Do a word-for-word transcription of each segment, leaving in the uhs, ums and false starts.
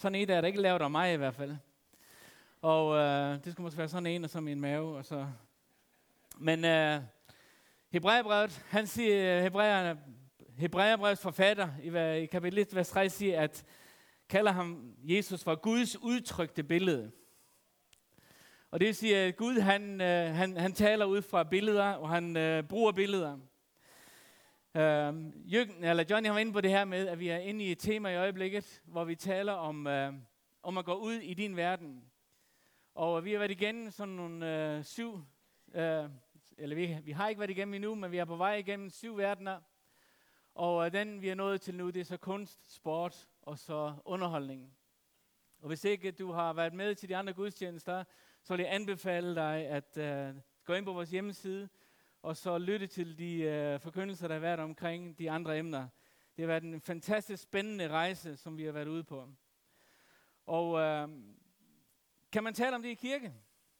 Sådan en, der er der ikke lavet af mig i hvert fald. Og øh, det skulle måske være sådan en, og så min mave. Og så. Men øh, Hebræerbrevet, han siger, Hebræer, Hebræerbrevets forfatter i, i kapitel et, vers tre, siger, at kalder ham Jesus for Guds udtrykte billede. Og det vil sige, at Gud han, øh, han, han taler ud fra billeder, og han øh, bruger billeder. Øh, Jørgen, eller Johnny har været inde på det her med, at vi er inde i et tema i øjeblikket, hvor vi taler om, øh, om at gå ud i din verden. Og vi har været igennem sådan nogle øh, syv, øh, eller vi, vi har ikke været igennem endnu, men vi er på vej igennem syv verdener. Og øh, den vi er nået til nu, det er så kunst, sport og så underholdning. Og hvis ikke du har været med til de andre gudstjenester, så vil jeg anbefale dig at øh, gå ind på vores hjemmeside, og så lytte til de øh, forkyndelser, der har været omkring de andre emner. Det har været en fantastisk spændende rejse, som vi har været ude på. Og øh, kan man tale om det i kirke?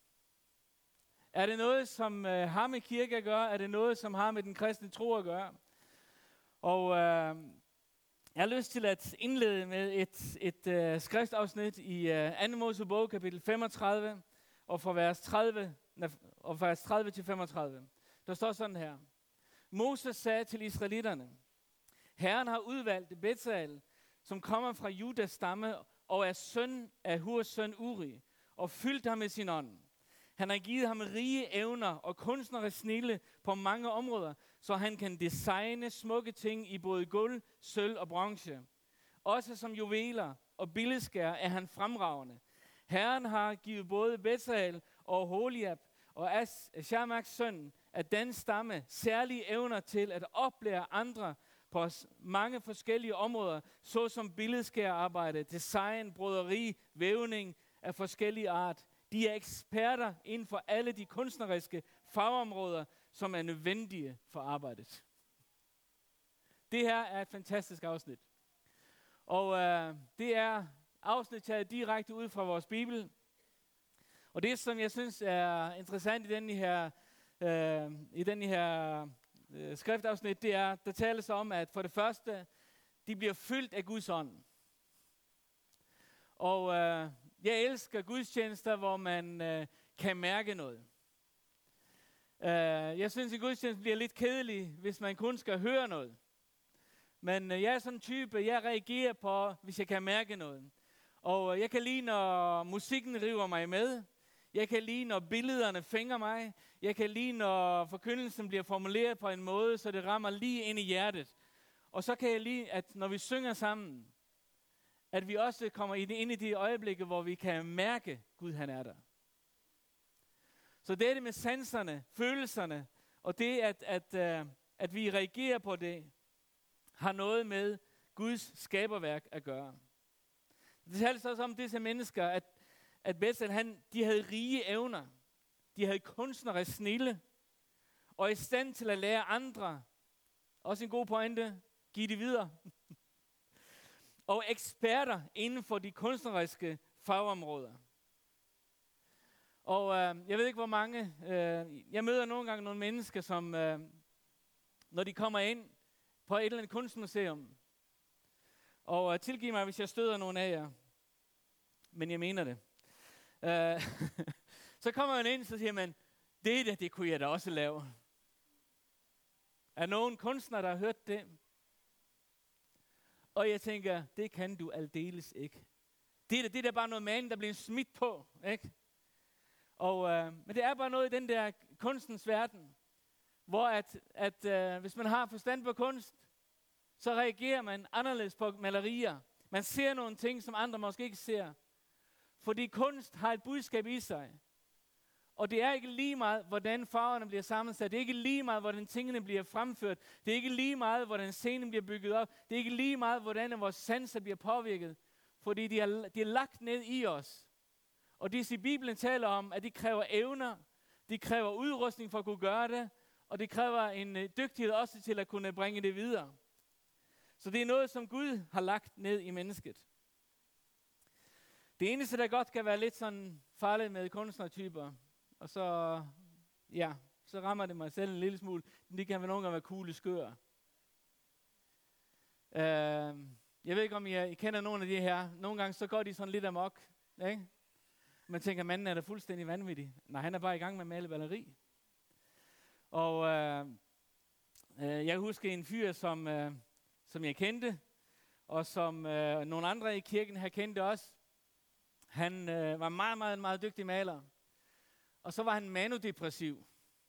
Er det noget, som øh, har med kirke at gøre? Er det noget, som har med den kristne tro at gøre? Og øh, jeg har lyst til at indlede med et, et øh, skriftafsnit i øh, anden Mosebog, kapitel femogtredive, og fra vers tredive, og fra vers tredive til femogtredive. Der står sådan her. Moses sagde til israelitterne, Herren har udvalgt Betsael, som kommer fra Judas stamme, og er søn af Hurs søn Uri, og fyldt ham med sin ånd. Han har givet ham rige evner og kunstnerisk snilde på mange områder, så han kan designe smukke ting i både guld, sølv og bronze. Også som juveler og billedskær er han fremragende. Herren har givet både Betsael og Holiab og Shamaks søn af den stamme særlige evner til at oplære andre på mange forskellige områder, såsom billedskærarbejde, design, broderi, vævning af forskellige art. De er eksperter inden for alle de kunstneriske fagområder, som er nødvendige for arbejdet. Det her er et fantastisk afsnit. Og øh, det er afsnit taget direkte ud fra vores Bibel. Og det, som jeg synes er interessant i den her, øh, i den her øh, skriftafsnit, det er, der tales om, at for det første, de bliver fyldt af Guds ånd. Og øh, jeg elsker gudstjenester, hvor man øh, kan mærke noget. Uh, jeg synes, at gudstjenesten bliver lidt kedelig, hvis man kun skal høre noget. Men uh, jeg er sådan en type, jeg reagerer på, hvis jeg kan mærke noget. Og uh, jeg kan lide, når musikken river mig med. Jeg kan lide, når billederne fænger mig. Jeg kan lide, når forkyndelsen bliver formuleret på en måde, så det rammer lige ind i hjertet. Og så kan jeg lide, at når vi synger sammen, at vi også kommer ind i de øjeblikke, hvor vi kan mærke, Gud han er der. Så det er det med sanserne, følelserne, og det, at, at, at, at vi reagerer på det, har noget med Guds skaberværk at gøre. Det tales også om disse mennesker, at, at Betsael, han, de havde rige evner. De havde kunstnerisk snilde, og i stand til at lære andre, også en god pointe, give det videre. Og eksperter inden for de kunstneriske fagområder. Og øh, jeg ved ikke, hvor mange, øh, jeg møder nogle gange nogle mennesker, som, øh, når de kommer ind på et eller andet kunstmuseum, og øh, tilgiv mig, hvis jeg støder nogen af jer, men jeg mener det. Øh, så kommer man ind, så siger man, det der, det kunne jeg da også lave. Er nogen kunstner, der har hørt det? Og jeg tænker, det kan du aldeles ikke. Det der, det der bare noget mand, der bliver smidt på, ikke? Og, øh, men det er bare noget i den der kunstens verden, hvor at, at øh, hvis man har forstand på kunst, så reagerer man anderledes på malerier. Man ser nogle ting, som andre måske ikke ser. Fordi kunst har et budskab i sig. Og det er ikke lige meget, hvordan farverne bliver sammensat. Det er ikke lige meget, hvordan tingene bliver fremført. Det er ikke lige meget, hvordan scenen bliver bygget op. Det er ikke lige meget, hvordan vores sanser bliver påvirket. Fordi de er, de er lagt ned i os. Og det i Bibelen taler om, at de kræver evner, de kræver udrustning for at kunne gøre det, og det kræver en uh, dygtighed også til at kunne bringe det videre. Så det er noget, som Gud har lagt ned i mennesket. Det eneste, der godt kan være lidt sådan farligt med kunstnertyper, og så, ja, så rammer det mig selv en lille smule, men det kan vel nogle gange være kugle skør. Uh, Jeg ved ikke, om I, I kender nogle af de her. Nogle gange så går de sådan lidt amok. Ikke? Man tænker, manden er da fuldstændig vanvittig. Nej, han er bare i gang med at male maleri. Og øh, øh, jeg husker en fyr, som, øh, som jeg kendte, og som øh, nogle andre i kirken her kendte også. Han øh, var meget, meget, meget dygtig maler. Og så var han manodepressiv.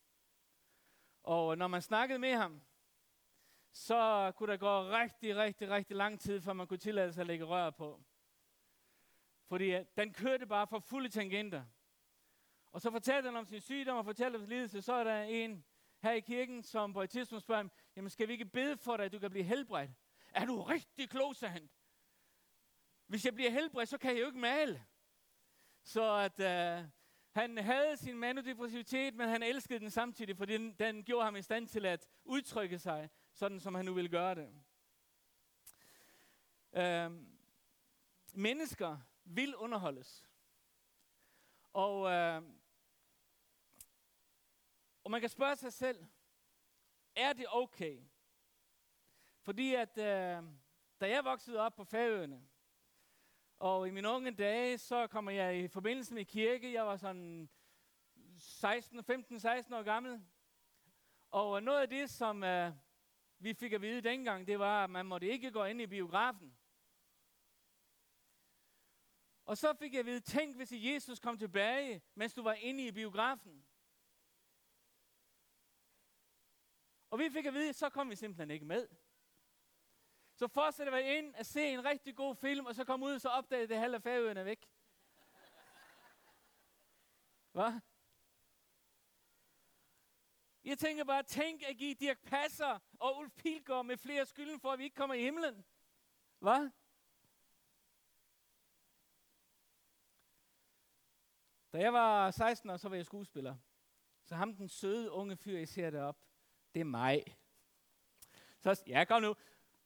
Og når man snakkede med ham, så kunne der gå rigtig, rigtig, rigtig lang tid, før man kunne tillade sig at lægge rør på. Fordi uh, den kørte bare for fulde tangenter. Og så fortalte han om sin sygdom og fortalte om sin lidelse. Så er der en her i kirken, som på et tidspunkt spørger ham, jamen skal vi ikke bede for dig, at du kan blive helbredt? Er du rigtig klog, sagde han. Hvis jeg bliver helbredt, så kan jeg jo ikke male. Så at uh, han havde sin manodepressivitet, men han elskede den samtidig, fordi den, den gjorde ham i stand til at udtrykke sig, sådan som han nu ville gøre det. Uh, mennesker vil underholdes. Og, uh, og man kan spørge sig selv, er det okay? Fordi at uh, da jeg voksede op på Færøerne, og i mine unge dage, så kommer jeg i forbindelse med kirke. Jeg var sådan seksten, femten seksten år gammel. Og noget af det, som uh, vi fik at vide dengang, det var, at man måtte ikke gå ind i biografen. Og så fik jeg at vide, tænk hvis Jesus kom tilbage, mens du var inde i biografen. Og vi fik at vide, så kom vi simpelthen ikke med. Så fortsætter vi ind at se en rigtig god film, og så kom ud, og så opdagede det halve Færøerne væk. Hvad? Jeg tænker bare, tænk at give Dirch Passer og Ulf Pilgaard med flere skylden for, at vi ikke kommer i himlen. Hvad? Da jeg var seksten år, så var jeg skuespiller. Så ham den søde unge fyr, jeg ser deroppe, det er mig. Så ja, kom nu.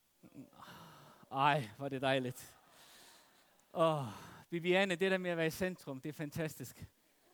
Ej, hvor er det dejligt. Åh, oh, Viviane, det der med at være i centrum, det er fantastisk.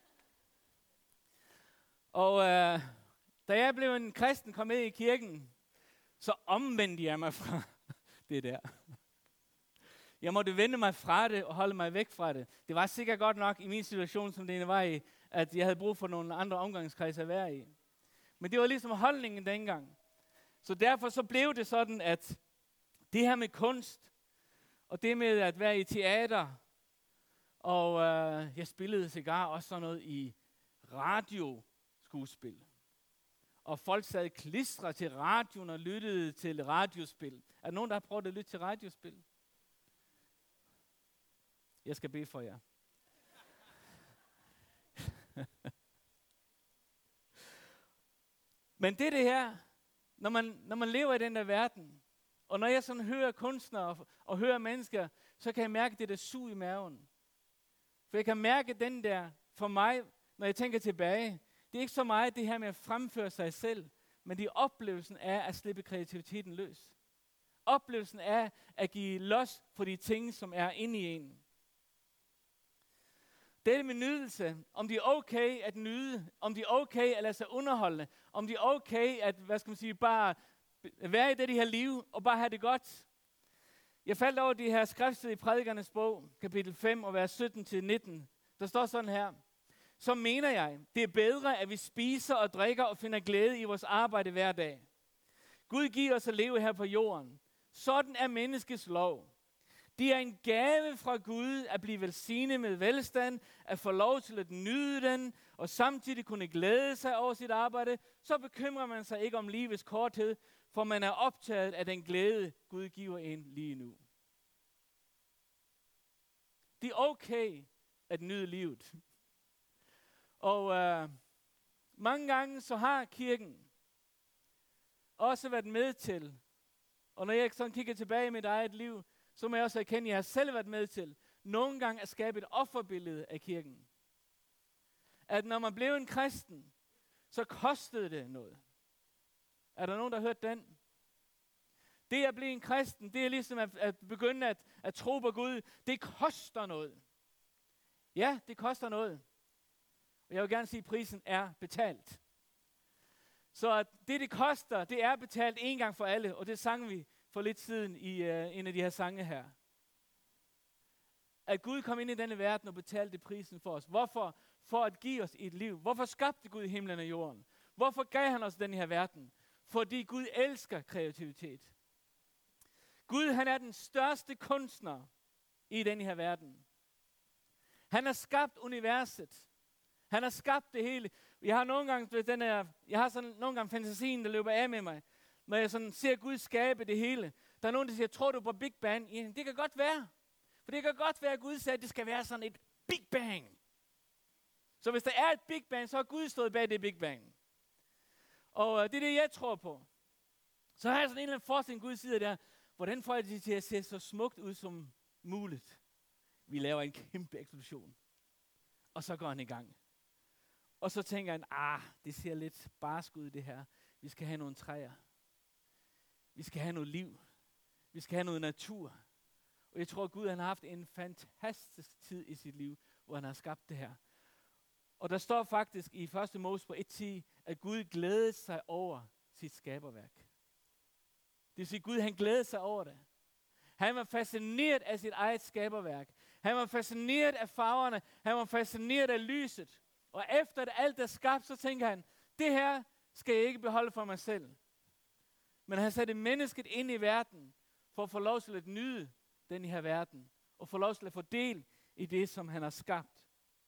Og øh, da jeg blev en kristen, kom med i kirken, så omvendte jeg mig fra det der. Jeg måtte vende mig fra det og holde mig væk fra det. Det var sikkert godt nok i min situation, som det var i, at jeg havde brug for nogle andre omgangskredse at være i. Men det var ligesom holdningen dengang. Så derfor så blev det sådan, at det her med kunst, og det med at være i teater, og øh, jeg spillede cigar også sådan noget i radioskuespil. Og folk sad klistre til radioen og lyttede til radiospil. Er der nogen, der har prøvet at lytte til radiospil? Jeg skal bede for jer. Men det er det her, når man, når man lever i den der verden, og når jeg sådan hører kunstnere og, og hører mennesker, så kan jeg mærke det der sug i maven. For jeg kan mærke den der, for mig, når jeg tænker tilbage, det er ikke så meget det her med at fremføre sig selv, men det er oplevelsen af at slippe kreativiteten løs. Oplevelsen af at give los for de ting, som er inde i en. Det er med nydelse, om det er okay at nyde, om det er okay at lade sig underholde, om det er okay at, hvad skal man sige, bare være i det her liv og bare have det godt. Jeg faldt over de her skrifter i Prædikernes bog, kapitel fem og vers sytten til nitten. Der står sådan her. Så mener jeg, det er bedre, at vi spiser og drikker og finder glæde i vores arbejde hver dag. Gud giver os at leve her på jorden. Sådan er menneskets lov. Det er en gave fra Gud at blive velsignet med velstand, at få lov til at nyde den, og samtidig kunne glæde sig over sit arbejde. Så bekymrer man sig ikke om livets korthed, for man er optaget af den glæde, Gud giver en lige nu. Det er okay at nyde livet. Og øh, mange gange så har kirken også været med til, og når jeg sådan kigger tilbage i mit eget liv, så må jeg også erkende, at jeg har selv været med til, nogle gange at skabe et offerbillede af kirken. At når man blev en kristen, så kostede det noget. Er der nogen, der har hørt den? Det at blive en kristen, det er ligesom at, at begynde at, at tro på Gud. Det koster noget. Ja, det koster noget. Og jeg vil gerne sige, at prisen er betalt. Så at det, det koster, det er betalt en gang for alle, og det sang vi for lidt siden i uh, en af de her sange her. At Gud kom ind i denne verden og betalte prisen for os. Hvorfor? For at give os et liv. Hvorfor skabte Gud himlen og jorden? Hvorfor gav han os den her verden? Fordi Gud elsker kreativitet. Gud, han er den største kunstner i den her verden. Han har skabt universet. Han har skabt det hele. Jeg har nogle gange, den her, jeg har sådan nogle gange fantasien, der løber af med mig, når jeg sådan ser Gud skabe det hele. Der er nogen, der siger, tror du på Big Bang? Ja, det kan godt være. For det kan godt være, at Gud sagde, at det skal være sådan et Big Bang. Så hvis der er et Big Bang, så har Gud stået bag det Big Bang. Og øh, det er det, jeg tror på. Så har jeg sådan en eller anden forestilling, Gud siger der, hvordan får jeg det til at se så smukt ud som muligt? Vi laver en kæmpe eksplosion. Og så går han i gang. Og så tænker han, ah, det ser lidt barsk ud det her. Vi skal have nogle træer. Vi skal have noget liv. Vi skal have noget natur. Og jeg tror, at Gud han har haft en fantastisk tid i sit liv, hvor han har skabt det her. Og der står faktisk i første Mosebog et ti, at Gud glædede sig over sit skaberværk. Det vil sige, at Gud han glædede sig over det. Han var fascineret af sit eget skaberværk. Han var fascineret af farverne. Han var fascineret af lyset. Og efter det alt er skabt, så tænker han, det her skal jeg ikke beholde for mig selv. Men han satte mennesket ind i verden, for at få lov til at nyde den her verden. Og få lov til at få del i det, som han har skabt.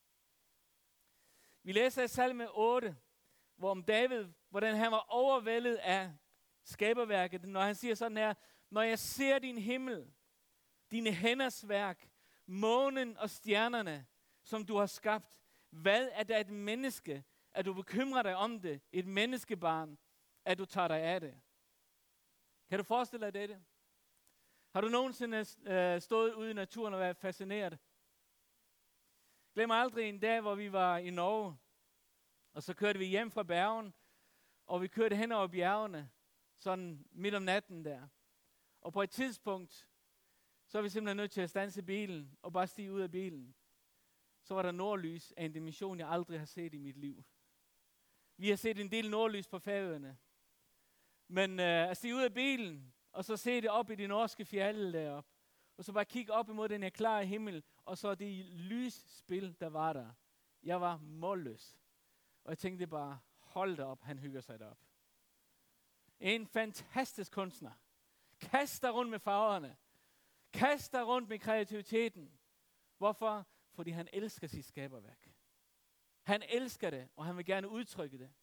Vi læser i salme otte, hvor om David, hvordan han var overvældet af skaberværket, når han siger sådan her, når jeg ser din himmel, dine hænders værk, månen og stjernerne, som du har skabt, hvad er der et menneske, at du bekymrer dig om det, et menneskebarn, at du tager dig af det? Kan du forestille dig dette? Har du nogensinde øh, stået ude i naturen og været fascineret? Glem aldrig en dag, hvor vi var i Norge, og så kørte vi hjem fra Bergen, og vi kørte hen over bjergene, sådan midt om natten der. Og på et tidspunkt, så er vi simpelthen nødt til at standse bilen, og bare stige ud af bilen. Så var der nordlys af en dimension, jeg aldrig har set i mit liv. Vi har set en del nordlys på Færøerne. Men øh, at stige ud af bilen, og så se det op i de norske fjelde deroppe, og så bare kigge op imod den her klare himmel, og så det lysspil, der var der. Jeg var målløs. Og jeg tænkte bare, hold da op, han hygger sig derop. En fantastisk kunstner. Kaster rundt med farverne. Kaster rundt med kreativiteten. Hvorfor? Fordi han elsker sit skaberværk. Han elsker det, og han vil gerne udtrykke det.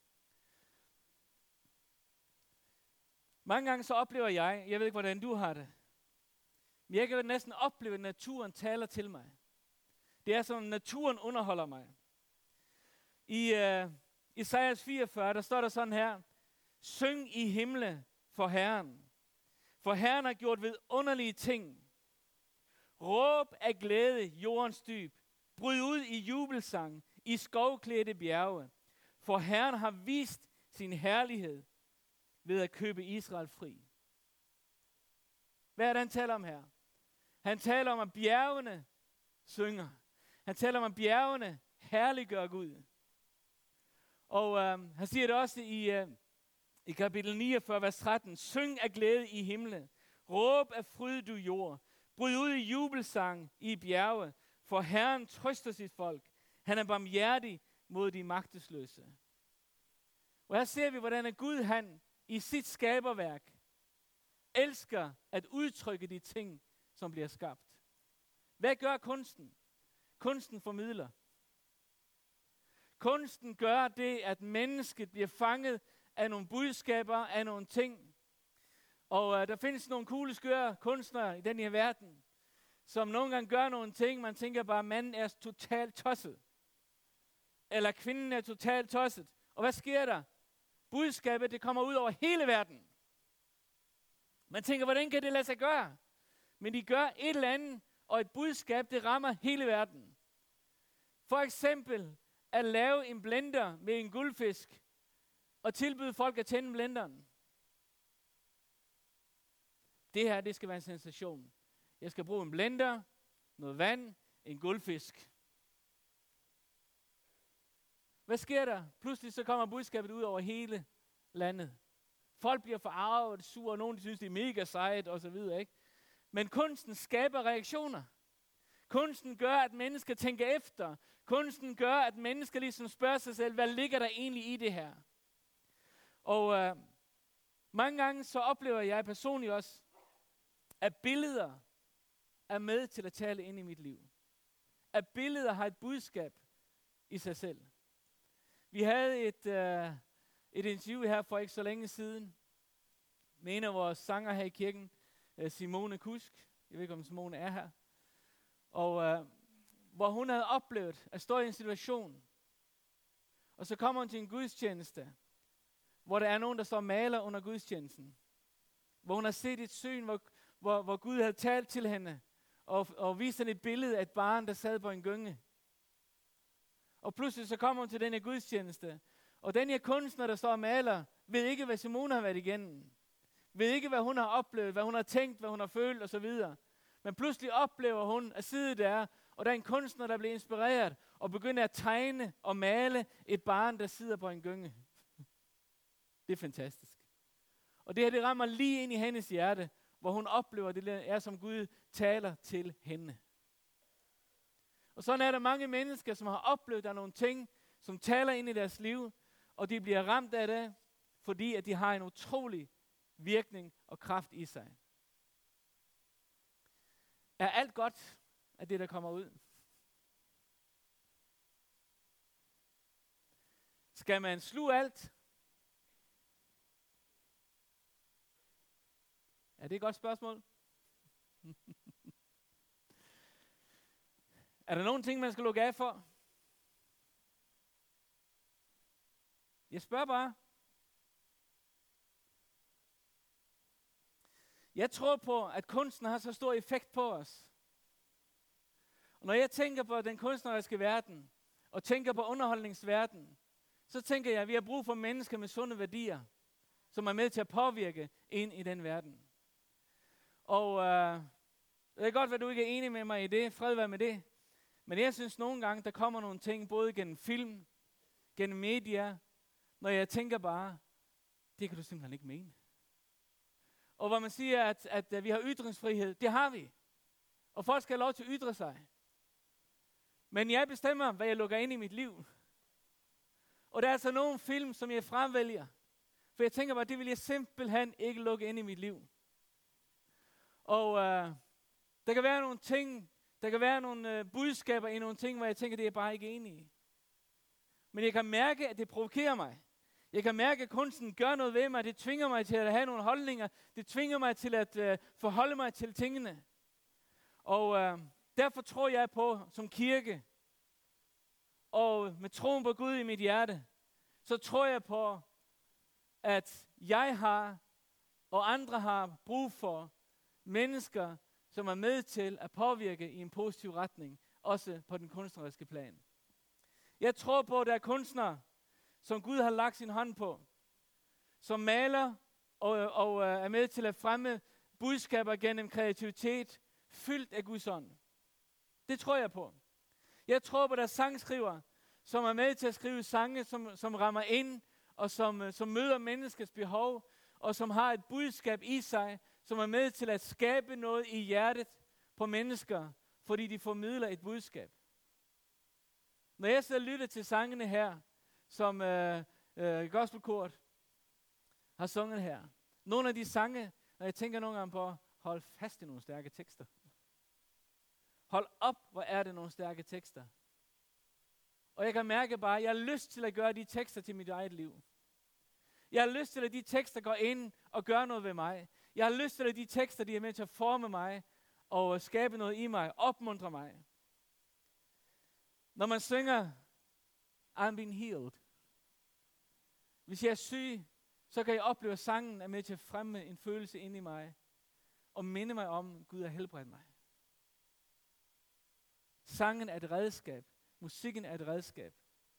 Mange gange så oplever jeg, jeg ved ikke, hvordan du har det, men jeg kan næsten opleve, at naturen taler til mig. Det er som, naturen underholder mig. I uh, Esajas fireogfyrre, der står der sådan her, syng i himle for Herren, for Herren har gjort vidunderlige ting. Råb af glæde jordens dyb, bryd ud i jubelsang i skovklædte bjerge, for Herren har vist sin herlighed ved at købe Israel fri. Hvad er det, han taler om her? Han taler om, at bjergene synger. Han taler om, at bjergene herliggør Gud. Og øh, han siger det også i, øh, i kapitel niogfyrre, vers tretten. Syng af glæde i himlen. Råb af fryd, du jord. Bryd ud i jubelsang i bjerge. For Herren trøster sit folk. Han er barmhjertig mod de magtesløse. Og her ser vi, hvordan at Gud, han i sit skaberværk elsker at udtrykke de ting, som bliver skabt. Hvad gør kunsten? Kunsten formidler. Kunsten gør det, at mennesket bliver fanget af nogle budskaber, af nogle ting. Og uh, der findes nogle coole, skøre kunstnere i den her verden, som nogle gange gør nogle ting, man tænker bare, manden er totalt tosset. Eller kvinden er totalt tosset. Og hvad sker der? Budskabet, det kommer ud over hele verden. Man tænker, hvordan kan det lade sig gøre? Men de gør et eller andet, og et budskab, det rammer hele verden. For eksempel at lave en blender med en guldfisk, og tilbyde folk at tænde blenderen. Det her, det skal være en sensation. Jeg skal bruge en blender, noget vand, en guldfisk. Hvad sker der? Pludselig så kommer budskabet ud over hele landet. Folk bliver forarvet og sure, og nogen synes, det er mega sejt, og så videre, ikke? Men kunsten skaber reaktioner. Kunsten gør, at mennesker tænker efter. Kunsten gør, at mennesker ligesom spørger sig selv, hvad ligger der egentlig i det her? Og øh, mange gange så oplever jeg personligt også, at billeder er med til at tale ind i mit liv. At billeder har et budskab i sig selv. Vi havde et, øh, et interview her for ikke så længe siden med en af vores sanger her i kirken, øh, Simone Kusk. Jeg ved ikke, om Simone er her. Og øh, hvor hun havde oplevet at stå i en situation, og så kommer hun til en gudstjeneste, hvor der er nogen, der står og maler under gudstjenesten. Hvor hun har set et syn, hvor, hvor, hvor Gud havde talt til hende, og, og vist hende et billede af et barn, der sad på en gynge. Og pludselig så kommer hun til den her gudstjeneste, og den her kunstner, der står og maler, ved ikke, hvad Simone har været igennem. Ved ikke, hvad hun har oplevet, hvad hun har tænkt, hvad hun har følt osv. Men pludselig oplever hun at sidde der, og der er en kunstner, der bliver inspireret, og begynder at tegne og male et barn, der sidder på en gynge. Det er fantastisk. Og det her, det rammer lige ind i hendes hjerte, hvor hun oplever, at det er, som Gud taler til hende. Og sådan er der mange mennesker, som har oplevet, at der er nogle ting, som taler ind i deres liv, og de bliver ramt af det, fordi at de har en utrolig virkning og kraft i sig. Er alt godt af det, der kommer ud? Skal man sluge alt? Er det et godt spørgsmål? Er der nogle ting, man skal lukke af for? Jeg spørger bare. Jeg tror på, at kunsten har så stor effekt på os. Og når jeg tænker på den kunstneriske verden, og tænker på underholdningsverdenen, så tænker jeg, at vi har brug for mennesker med sunde værdier, som er med til at påvirke ind i den verden. Og øh, det er godt, at du ikke er enig med mig i det. Fred være med det. Men jeg synes nogle gange, der kommer nogle ting, både gennem film, gennem media, når jeg tænker bare, det kan du simpelthen ikke mene. Og hvor man siger, at, at, at vi har ytringsfrihed, det har vi. Og folk skal have lov til at ytre sig. Men jeg bestemmer, hvad jeg lukker ind i mit liv. Og der er altså nogle film, som jeg fremvælger. For jeg tænker bare, det vil jeg simpelthen ikke lukke ind i mit liv. Og øh, der kan være nogle ting, der kan være nogle øh, budskaber i nogle ting, hvor jeg tænker, det er jeg bare ikke enig i. Men jeg kan mærke, at det provokerer mig. Jeg kan mærke, at kunsten gør noget ved mig. Det tvinger mig til at have nogle holdninger. Det tvinger mig til at øh, forholde mig til tingene. Og øh, derfor tror jeg på, som kirke, og med troen på Gud i mit hjerte, så tror jeg på, at jeg har, og andre har brug for mennesker, som er med til at påvirke i en positiv retning, også på den kunstneriske plan. Jeg tror på, at der er kunstnere, som Gud har lagt sin hånd på, som maler og, og uh, er med til at fremme budskaber gennem kreativitet, fyldt af Guds ånd. Det tror jeg på. Jeg tror på, at der er sangskriver, som er med til at skrive sange, som, som rammer ind, og som, uh, som møder menneskets behov, og som har et budskab i sig, som er med til at skabe noget i hjertet på mennesker, fordi de formidler et budskab. Når jeg så lytter til sangene her, som øh, øh, gospelkoret har sunget her. Nogle af de sange, når jeg tænker nogle gange på, hold fast i nogle stærke tekster. Hold op, hvor er det nogle stærke tekster. Og jeg kan mærke bare, at jeg har lyst til at gøre de tekster til mit eget liv. Jeg har lyst til, at de tekster går ind og gør noget ved mig. Jeg har lyst til, at de tekster, de er med til at forme mig og skabe noget i mig, opmuntre mig. Når man synger, I'm being healed. Hvis jeg er syg, så kan jeg opleve, at sangen er med til at fremme en følelse inde i mig, og minde mig om, at Gud har helbredt mig. Sangen er et redskab. Musikken er et redskab.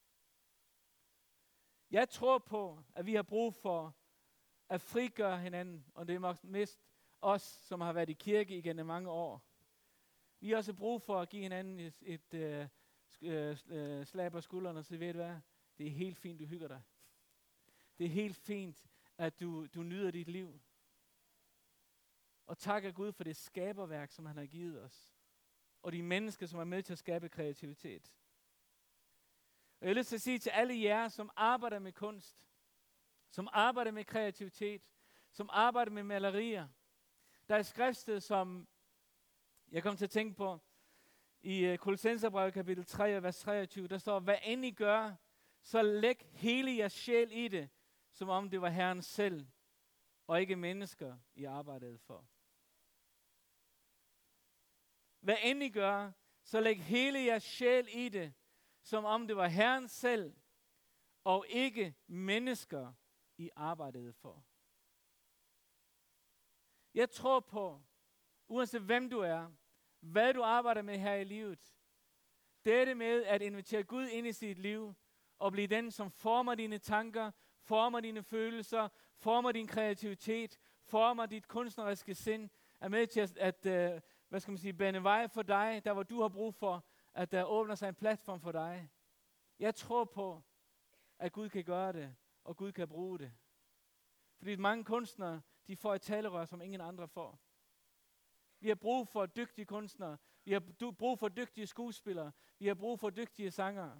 Jeg tror på, at vi har brug for at frigøre hinanden, og det er mest os, som har været i kirke igennem mange år. Vi har også brug for at give hinanden et, et, et uh, slag på skuldrene, så ved du hvad, det er helt fint, du hygger dig. Det er helt fint, at du, du nyder dit liv. Og takker Gud for det skaberværk, som han har givet os. Og de mennesker, som er med til at skabe kreativitet. Og jeg har lyst til at sige til alle jer, som arbejder med kunst, som arbejder med kreativitet, som arbejder med malerier. Der er et skriftsted, som jeg kom til at tænke på, i uh, Kolossenserbrevet kapitel tre, vers treogtyve, der står, hvad end I gør, så læg hele jeres sjæl i det, som om det var Herren selv, og ikke mennesker, I arbejdede for. Hvad end I gør, så læg hele jeres sjæl i det, som om det var Herren selv, og ikke mennesker, I arbejdede for. Jeg tror på, uanset hvem du er, hvad du arbejder med her i livet, dette med at invitere Gud ind i sit liv, og blive den, som former dine tanker, former dine følelser, former din kreativitet, former dit kunstneriske sind, er med til at, at uh, hvad skal man sige, bane vej for dig, der hvor du har brug for, at der åbner sig en platform for dig. Jeg tror på, at Gud kan gøre det, og Gud kan bruge det. Fordi mange kunstnere, de får et talerør, som ingen andre får. Vi har brug for dygtige kunstnere. Vi har du, brug for dygtige skuespillere. Vi har brug for dygtige sangere.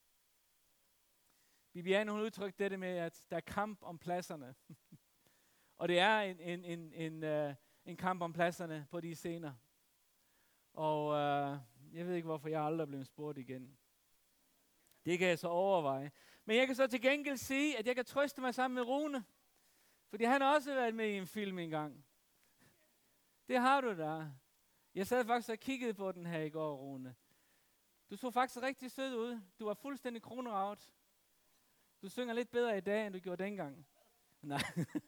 Bibiane, hun udtrykte dette med, at der er kamp om pladserne. Og det er en, en, en, en, uh, en kamp om pladserne på de scener. Og uh, jeg ved ikke, hvorfor jeg aldrig er blevet spurgt igen. Det kan jeg så overveje. Men jeg kan så til gengæld sige, at jeg kan trøste mig sammen med Rune. Fordi han har også været med i en film engang. Det har du da. Jeg sad faktisk og kiggede på den her i går, Rune. Du så faktisk rigtig sød ud. Du var fuldstændig kroneraut. Du synger lidt bedre i dag, end du gjorde dengang. Nej.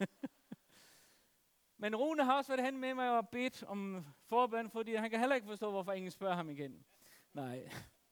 Men Rune har også været hen med mig og bedt om forbøn, fordi han kan heller ikke forstå, hvorfor ingen spørger ham igen. Nej.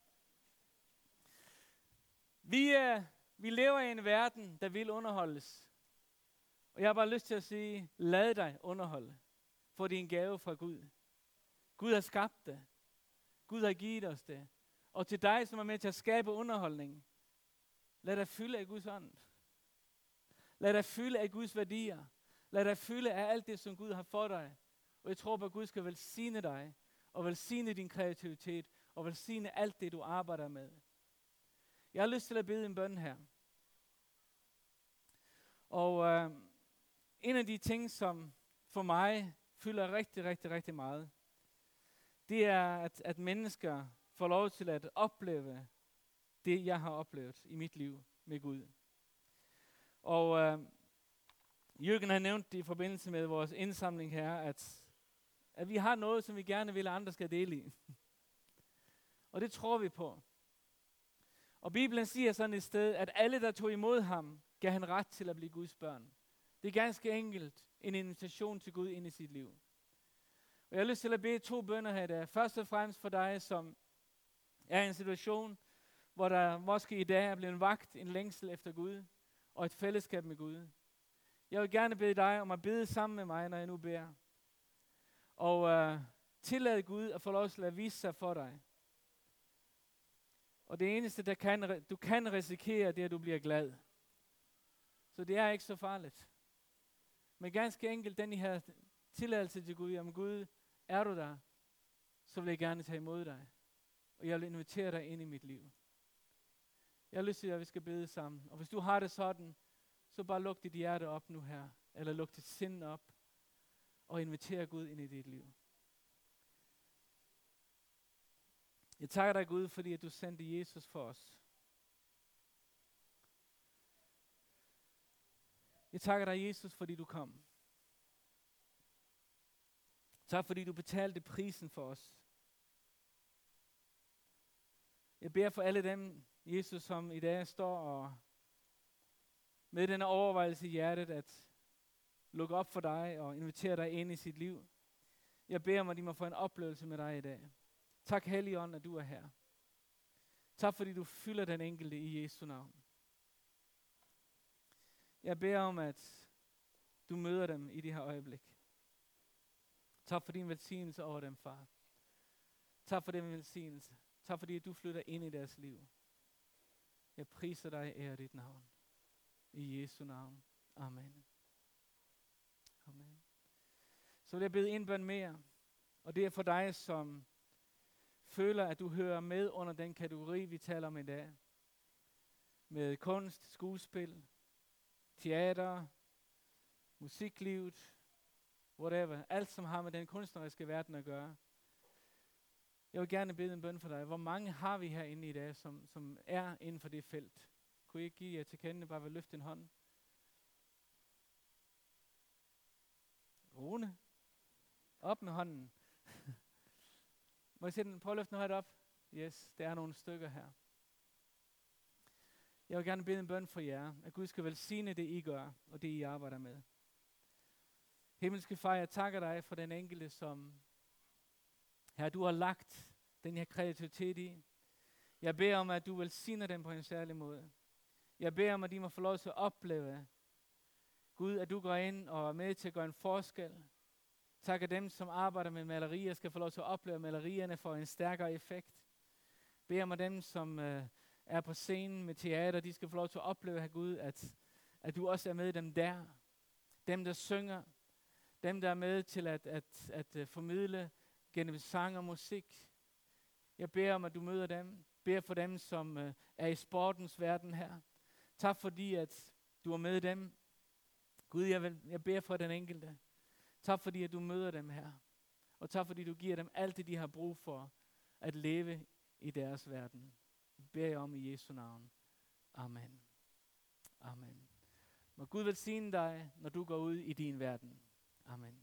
Vi, uh, vi lever i en verden, der vil underholdes. Og jeg har bare lyst til at sige, lad dig underholde. For det er en gave fra Gud. Gud har skabt det. Gud har givet os det. Og til dig, som er med til at skabe underholdning, lad dig fylde af Guds ånd. Lad dig fylde af Guds værdier. Lad dig fylde af alt det, som Gud har for dig. Og jeg tror på, at Gud skal velsigne dig, og velsigne din kreativitet, og velsigne alt det, du arbejder med. Jeg har lyst til at bede en bøn her. Og øh, en af de ting, som for mig fylder rigtig, rigtig, rigtig meget, det er, at, at mennesker får lov til at opleve det, jeg har oplevet i mit liv med Gud. Og øh, Jørgen har nævnt det i forbindelse med vores indsamling her, at, at vi har noget, som vi gerne vil, at andre skal dele i. Og det tror vi på. Og Bibelen siger sådan et sted, at alle, der tog imod ham, gav han ret til at blive Guds børn. Det er ganske enkelt en invitation til Gud ind i sit liv. Og jeg har lyst til at bede to bønner her i dag. Først og fremmest for dig, som er i en situation, hvor der måske i dag er blevet vagt en længsel efter Gud, og et fællesskab med Gud. Jeg vil gerne bede dig om at bede sammen med mig, når jeg nu beder. Og øh, tillade Gud at få lov til at vise sig for dig. Og det eneste, der kan, du kan risikere, det er, at du bliver glad. Så det er ikke så farligt. Men ganske enkelt, den I har tilladelse til Gud, jamen Gud, er du der, så vil jeg gerne tage imod dig. Og jeg vil invitere dig ind i mit liv. Jeg har lyst til, at vi skal bede sammen. Og hvis du har det sådan, så bare luk dit hjerte op nu her. Eller luk dit sind op. Og inviter Gud ind i dit liv. Jeg takker dig, Gud, fordi at du sendte Jesus for os. Jeg takker dig, Jesus, fordi du kom. Tak, fordi du betalte prisen for os. Jeg beder for alle dem, Jesus, som i dag står og med denne overvejelse i hjertet, at lukke op for dig og invitere dig ind i sit liv. Jeg beder om, at de må få en oplevelse med dig i dag. Tak, Helligånd, at du er her. Tak, fordi du fylder den enkelte i Jesu navn. Jeg beder om, at du møder dem i det her øjeblik. Tak for din velsignelse over dem, far. Tak for den velsignelse. Tak fordi du flytter ind i deres liv. Jeg priser dig og ærer dit navn. I Jesu navn. Amen. Amen. Så vil jeg bede en bøn mere. Og det er for dig, som føler, at du hører med under den kategori, vi taler om i dag. Med kunst, skuespil, teater, musiklivet, whatever. Alt, som har med den kunstneriske verden at gøre. Jeg vil gerne bede en bøn for dig. Hvor mange har vi herinde i dag, som, som er inden for det felt? Kunne I ikke give jer til kende, bare ved at løfte en hånd? Rune? Op med hånden. Må jeg se den? Prøv at løfte den højt op. Yes, der er nogle stykker her. Jeg vil gerne bede en bøn for jer, at Gud skal velsigne det, I gør, og det, I arbejder med. Himmelske Far, jeg takker dig for den enkelte, som her du har lagt den her kreativitet i. Jeg beder om, at du velsigner dem på en særlig måde. Jeg beder om, at de må få lov til at opleve, Gud, at du går ind og er med til at gøre en forskel. Tak, at dem, som arbejder med malerier, skal få lov til at opleve, at malerierne får en stærkere effekt. Beder om, at dem, som øh, er på scenen med teater, de skal få lov til at opleve, Gud, at, at du også er med dem der. Dem, der synger. Dem, der er med til at, at, at, at formidle gennem sang og musik. Jeg beder om, at du møder dem. Beder for dem, som øh, er i sportens verden her. Tak fordi, at du er med dem. Gud, jeg, vil, jeg beder for den enkelte. Tak fordi, at du møder dem her. Og tak fordi, du giver dem alt det, de har brug for at leve i deres verden. Jeg beder jeg om i Jesu navn. Amen. Amen. Må Gud velsigne dig, når du går ud i din verden. Amen.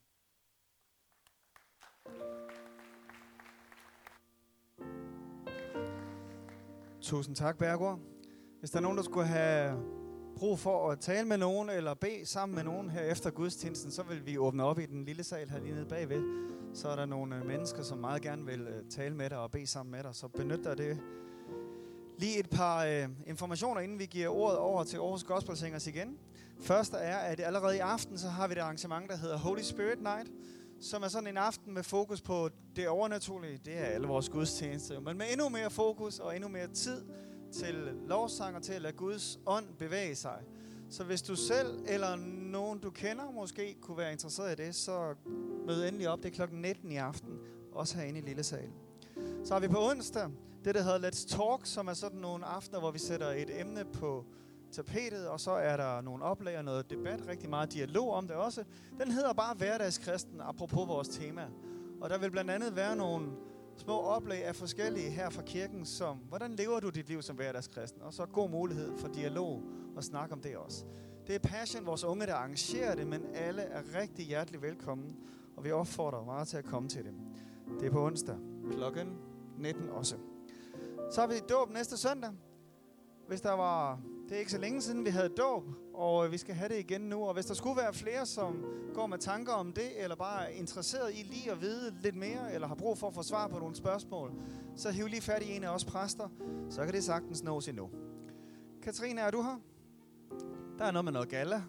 Tusind tak, Bergård. Hvis der er nogen, der skulle have brug for at tale med nogen, eller bede sammen med nogen her efter gudstjenesten, så vil vi åbne op i den lille sal her lige nede bagved. Så er der nogle mennesker, som meget gerne vil tale med dig og bede sammen med dig. Så benyt dig det. Lige et par øh, informationer, inden vi giver ordet over til Aarhus Gospel Singers igen. Første er, at allerede i aften, så har vi et arrangement, der hedder Holy Spirit Night, som er sådan en aften med fokus på det overnaturlige. Det er alle vores gudstjenester, men med endnu mere fokus og endnu mere tid til lovsang og til at lade Guds ånd bevæge sig. Så hvis du selv eller nogen, du kender, måske kunne være interesseret i det, så mød endelig op. Det er klokken nitten i aften, også herinde i Lille Sal. Så har vi på onsdag det, der hedder Let's Talk, som er sådan nogle aftener, hvor vi sætter et emne på tapetet, og så er der nogle oplæg og noget debat, rigtig meget dialog om det også. Den hedder bare Hverdagskristen, apropos vores tema. Og der vil blandt andet være nogle små oplæg af forskellige her fra kirken, som hvordan lever du dit liv som hverdagskristen? Og så god mulighed for dialog og snak om det også. Det er Passion, vores unge, der arrangerer det, men alle er rigtig hjertelig velkommen, og vi opfordrer meget til at komme til det. Det er på onsdag, klokken nitten også. Så har vi dåb næste søndag. Hvis der var, det er ikke så længe siden, vi havde dåb, og vi skal have det igen nu. Og hvis der skulle være flere, som går med tanker om det, eller bare er interesseret i lige at vide lidt mere, eller har brug for at få svar på nogle spørgsmål, så hiv lige fat i en af os præster, så kan det sagtens nås endnu. Katrine, er du her? Der er noget med noget galla.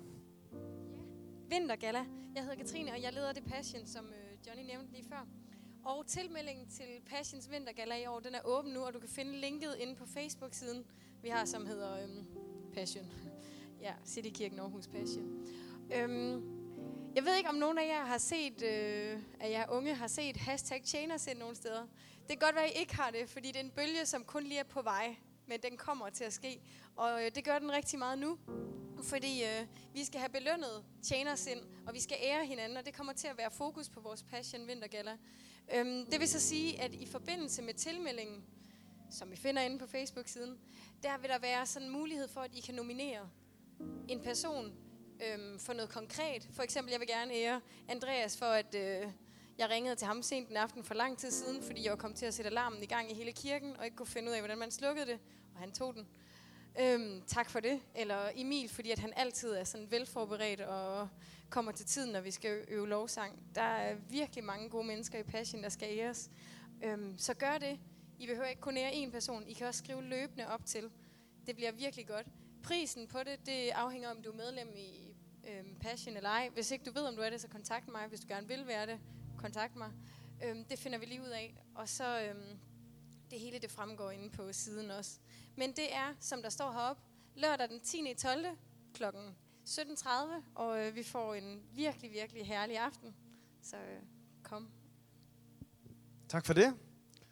Ja, vintergalla. Jeg hedder Katrine, og jeg leder det Passion, som øh, Johnny nævnte lige før. Og tilmeldingen til Passions Vintergalla i år, den er åben nu, og du kan finde linket inde på Facebook-siden, vi har, som hedder øhm, Passion. Ja, Citykirken Aarhus Passion. Øhm, jeg ved ikke, om nogen af jer har set, øh, at jer unge har set hashtag tjenersind nogle steder. Det kan godt være, at I ikke har det, fordi det er en bølge, som kun lige er på vej, men den kommer til at ske. Og øh, det gør den rigtig meget nu, fordi øh, vi skal have belønnet tjenersind, og vi skal ære hinanden, og det kommer til at være fokus på vores Passion Vintergalla. Øhm, det vil så sige, at i forbindelse med tilmeldingen, som vi finder inde på Facebook-siden, der vil der være sådan en mulighed for, at I kan nominere en person øhm, for noget konkret. For eksempel, jeg vil gerne ære Andreas for, at øh, jeg ringede til ham sent den aften for lang tid siden, fordi jeg var kommet til at sætte alarmen i gang i hele kirken, og ikke kunne finde ud af, hvordan man slukkede det, og han tog den. Øhm, tak for det. Eller Emil, fordi at han altid er sådan velforberedt og kommer til tiden, når vi skal øve lovsang. Der er virkelig mange gode mennesker i Passion, der skal æres. Øhm, så gør det. I behøver ikke kun ære én person. I kan også skrive løbende op til. Det bliver virkelig godt. Prisen på det, det afhænger om du er medlem i øhm, Passion eller ej. Hvis ikke du ved, om du er det, så kontakt mig. Hvis du gerne vil være det, kontakt mig. Øhm, det finder vi lige ud af. Og så øhm, det hele, det fremgår inde på siden også. Men det er, som der står heroppe, lørdag den tiende tolvte klokken sytten tredive, og øh, vi får en virkelig, virkelig herlig aften. Så øh, kom. Tak for det.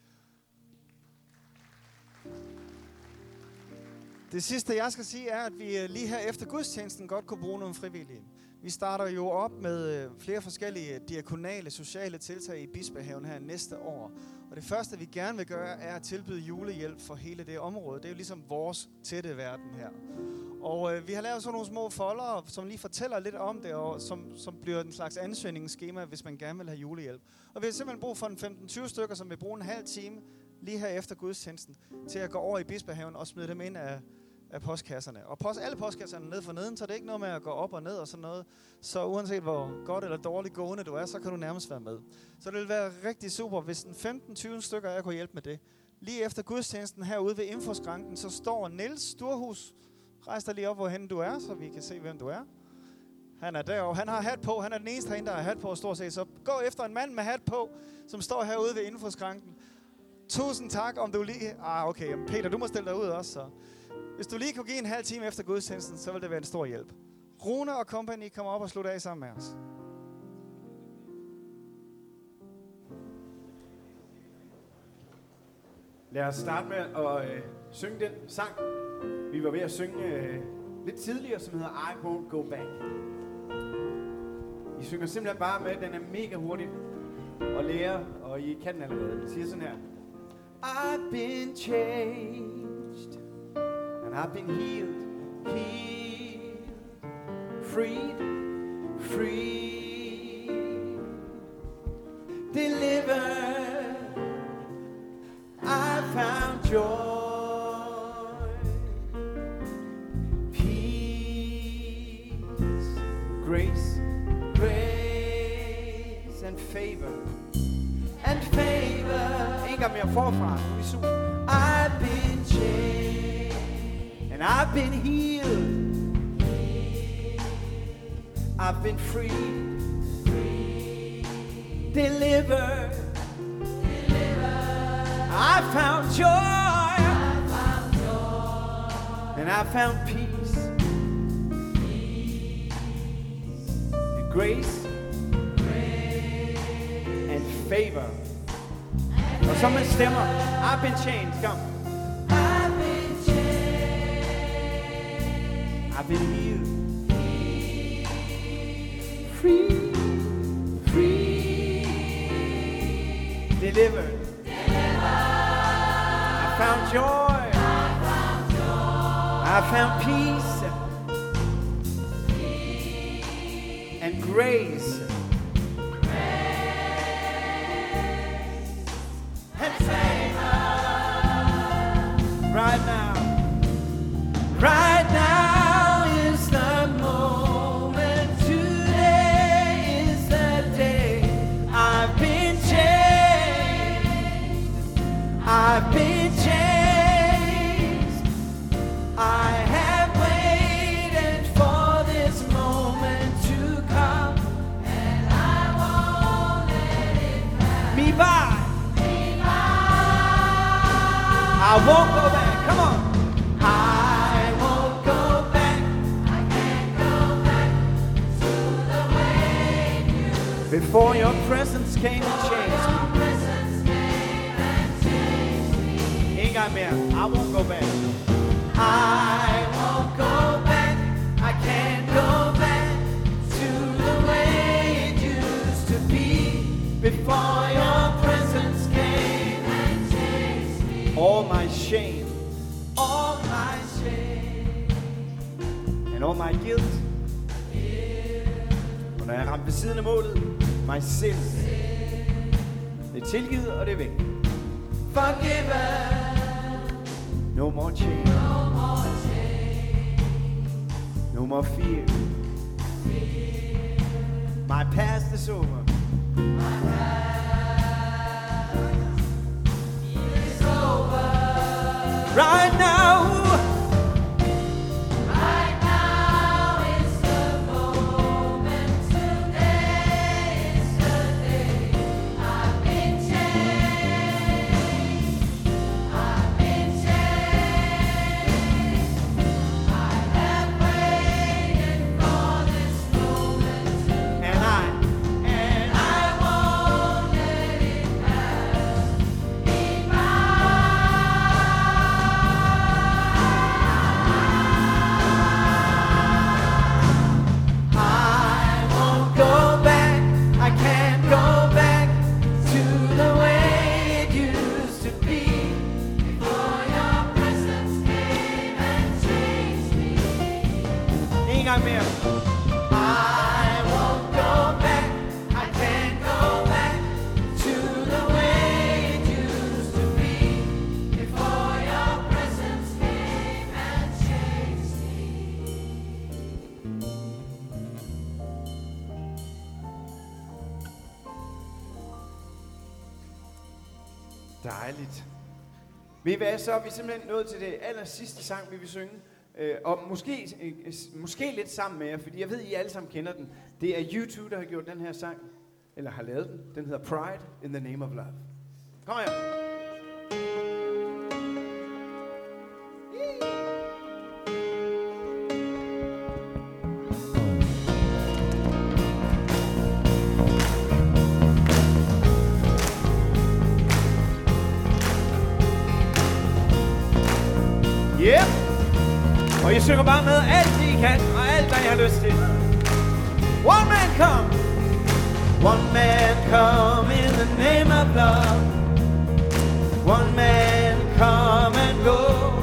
Det sidste, jeg skal sige, er, at vi lige her efter gudstjenesten godt kunne bruge nogle frivillige. Vi starter jo op med flere forskellige diakonale, sociale tiltag i Bispehaven her næste år. Og det første, vi gerne vil gøre, er at tilbyde julehjælp for hele det område. Det er jo ligesom vores tætte verden her. Og øh, vi har lavet sådan nogle små folder, som lige fortæller lidt om det, og som, som bliver en slags ansøgningsskema, hvis man gerne vil have julehjælp. Og vi har simpelthen brug for en femten tyve stykker, som vil bruge en halv time lige her efter gudstjenesten, til at gå over i Bispehaven og smide dem ind af, af postkasserne. Og post, alle postkasserne ned for neden, så det er ikke noget med at gå op og ned og sådan noget. Så uanset hvor godt eller dårligt gående du er, så kan du nærmest være med. Så det vil være rigtig super, hvis en femten tyve stykker jeg kunne hjælpe med det. Lige efter gudstjenesten herude ved infoskranken, så står Niels Sturhus. Rejs dig lige op, hvorhen du er, så vi kan se, hvem du er. Han er derovre. Han har hat på. Han er den eneste herinde, der har hat på stort set. Så gå efter en mand med hat på, som står herude ved infoskranken. Tusind tak, om du lige... Ah, okay. Jamen Peter, du må stille dig ud også, så... Hvis du lige kunne give en halv time efter gudstjenesten, så vil det være en stor hjælp. Rune og company kommer op og slutter af sammen med os. Lad os starte med at øh, synge den sang. Vi var ved at synge øh, lidt tidligere, som hedder I Won't Go Back. I synger simpelthen bare med, den er mega hurtig at lære, og I kan den allerede. Den siger sådan her. I've been changed, and I've been healed, healed, freed, free, delivered, I found joy, peace, grace, grace and favor, and favor. En gang mere forfra. I've been changed, and I've been healed, I've been free, delivered, I found joy, I found joy, and I found peace, peace. And grace, grace, and favor. And og så med stemmer. I've been changed, kom. I've been changed, I've been healed, free, free, delivered. I found joy, I found, joy. I found peace, peace. And grace, grace. And favor. Right now, right now is the moment, today is the day. I've been changed, I've been changed. I have waited for this moment to come, and I won't let it pass me by. Me by. I won't go back. Come on. I won't go back. I can't go back to the way you before your presence came and changed me. Ain't got me. I won't go back. I won't go back. I can't go back to the way it used to be before your presence came and changed me. All my shame, all my shame, and all my guilt. Og når jeg er ramt ved siden af målet, my sin, det er tilgivet og det er væk. Forgiven. No more change, no more change, no more fear. fear. My past is over. My past is over. Right now, right now is the moment. Today is the day. I've been changed. I've been changed. I have waited for gang mere. I won't go back, I can't go back to the way it used to be before your presence came and changed me. Dejligt. Ved I hvad, så er vi simpelthen nået til det aller sidste sang, vi vil synge. Øh, og måske, øh, måske lidt sammen med jer, fordi jeg ved, I alle sammen kender den. Det er U to, der har gjort den her sang, eller har lavet den. Den hedder Pride in the Name of Love. Kom her. Yep. Og I synger bare med alt, I kan, og alt, hvad I har lyst til. One man come. One man come in the name of love. One man come and go.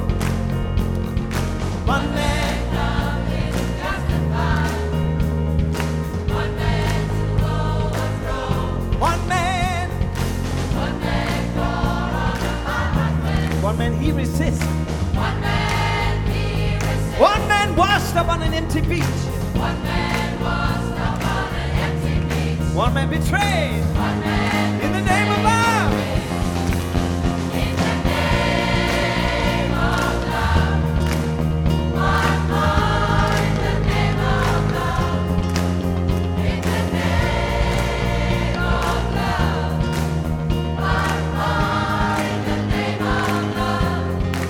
One man come is justified. One man to overthrow. One man. One man call on the Father's. One man he resists. One man he resists. One man washed up on an empty beach. One man washed up on an empty beach. One man betrayed. One man in the name of love. In the name of love. One more in the name of love. In the name of love. One more in the name of love.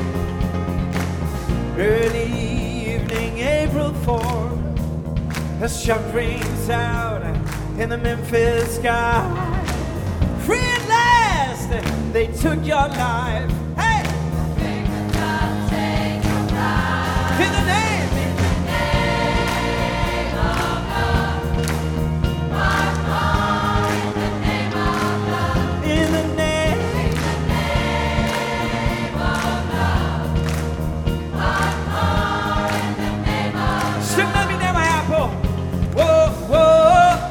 Early evening, April fourth, a shot rings out in the Memphis sky. Free at last, they took your life. Hey! They could not take your life. In the name, in the name of love. One more in the name of love. In the name, in the name of love. One more in the name of love. Sing med mig, nærmere her på. Whoa, whoa.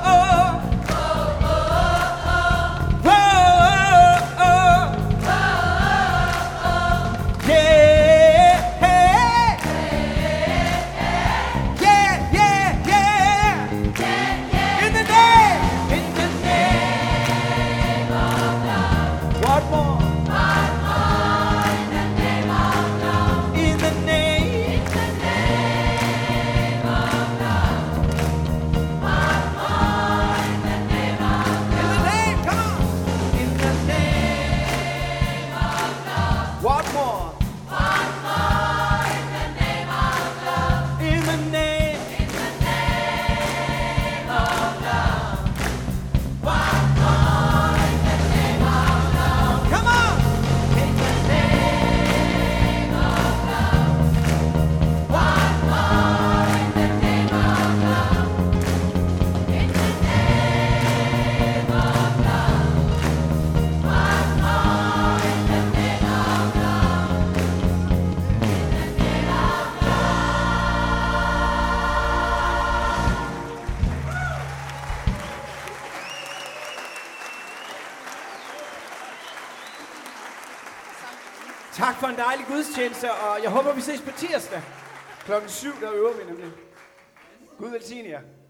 Tak for en dejlig gudstjeneste, og jeg håber, vi ses på tirsdag klokken syv, der øver vi nemlig. Gud velsigne jer.